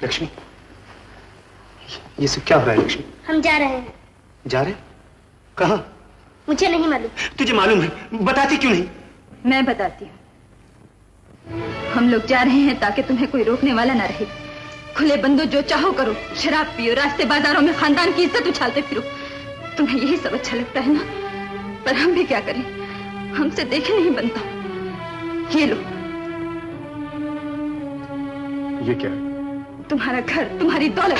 लक्ष्मी, ये सब क्या हो रहा है लक्ष्मी? हम जा रहे हैं। जा रहे? कहाँ? मुझे नहीं मालूम। तुझे मालूम है, बताती क्यों नहीं? मैं बताती हूँ। हम लोग जा रहे हैं ताकि तुम्हें कोई रोकने वाला ना रहे। खुले बंदो, जो चाहो करो, शराब पियो, रास्ते बाजारों में खानदान की इज्जत उछालते फिरो। तुम्हें यही सब अच्छा लगता है ना? पर हम भी क्या करें, हमसे देखे नहीं बनता। ये लो। ये क्या है? तुम्हारा घर, तुम्हारी दौलत।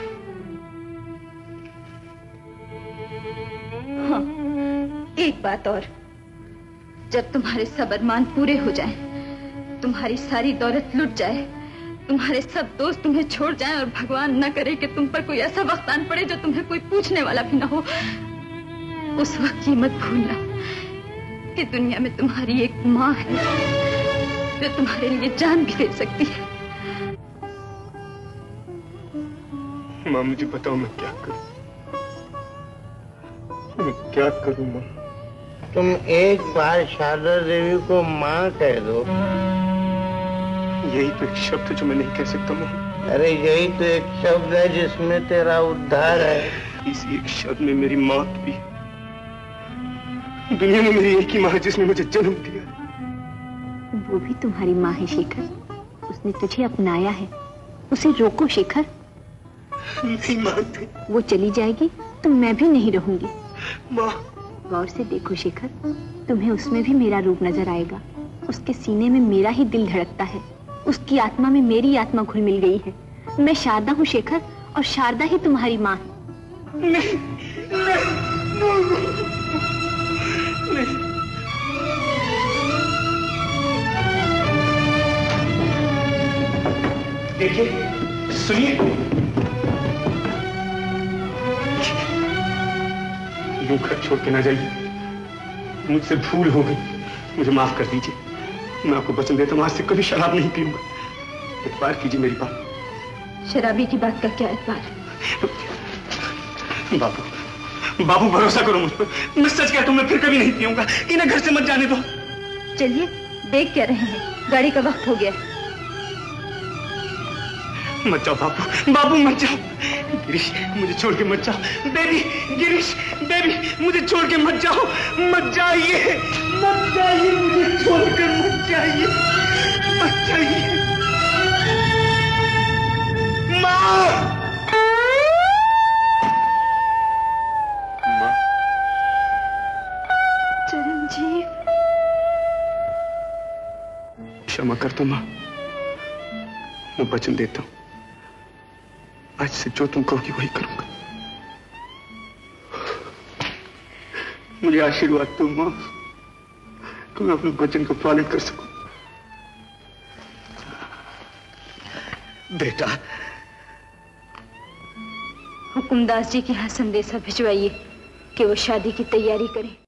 हाँ, एक बात और, जब तुम्हारे सब अरमान पूरे हो जाएं, तुम्हारी सारी दौलत लुट जाए, तुम्हारे सब दोस्त तुम्हें छोड़ जाएं और भगवान न करे कि तुम पर कोई ऐसा वक्त आन पड़े जो तुम्हें कोई पूछने वाला भी ना हो, उस वक्त ये मत भूलना कि दुनिया में तुम्हारी एक माँ है जो तुम्हारे लिए जान भी दे सकती है। माँ, मुझे बताओ मैं क्या करूं? मैं क्या करूं माँ? तुम एक बार शारदा देवी को माँ कह दो। यही तो एक शब्द जो मैं नहीं कह सकता माँ। अरे यही तो एक शब्द है जिसमें तेरा उद्धार है। इसी एक शब्द में मेरी मौत भी। दुनिया में मेरी एक ही माँ है जिसने मुझे जन्म दिया। वो भी तुम्हारी माँ है शेखर, उसने तुझे अपनाया है। उसे रोको शेखर। नहीं मानते। वो चली जाएगी तो मैं भी नहीं रहूंगी। माँ, गौर से देखो शेखर, तुम्हें उसमें भी मेरा रूप नजर आएगा। उसके सीने में मेरा ही दिल धड़कता है, उसकी आत्मा में मेरी आत्मा घुल मिल गई है। मैं शारदा हूँ शेखर, और शारदा ही तुम्हारी माँ है। नहीं, नहीं, नहीं। देखिए, सुनिए, यूं घर छोड़ के ना जाइए। मुझसे भूल हो गई, मुझे माफ कर दीजिए। मैं आपको वचन देता हूँ, आज से कभी शराब नहीं पीऊंगा। इतबार कीजिए मेरी बात। शराबी की बात का क्या इतबार? बाबू, बाबू भरोसा करो मुझ पर। मैं सच कहता हूँ, मैं फिर कभी नहीं पीऊंगा। इन्हें घर से मत जाने दो। चलिए, देख क्या रहे हैं, गाड़ी का वक्त हो गया। मत जाओ बाबू, बाबू मत जाओ। गिरीश, मुझे छोड़ के मत जाओ। बेबी, गिरीश, बेबी, मुझे छोड़ के मत जाओ। मत जाइए, मत जाइए, मुझे छोड़कर मत जाइए, मत जाइए। माँ, माँ। चिरंजीव, क्षमा करता माँ, मैं वचन देता हूँ, आज से जो तुम कहोगी वही करूंगा। मुझे आशीर्वाद दो माँ, कि मैं अपने वचन को पालित कर सकूं। बेटा, हुकुमदास जी के यहाँ संदेशा भिजवाइए कि वो शादी की तैयारी करें।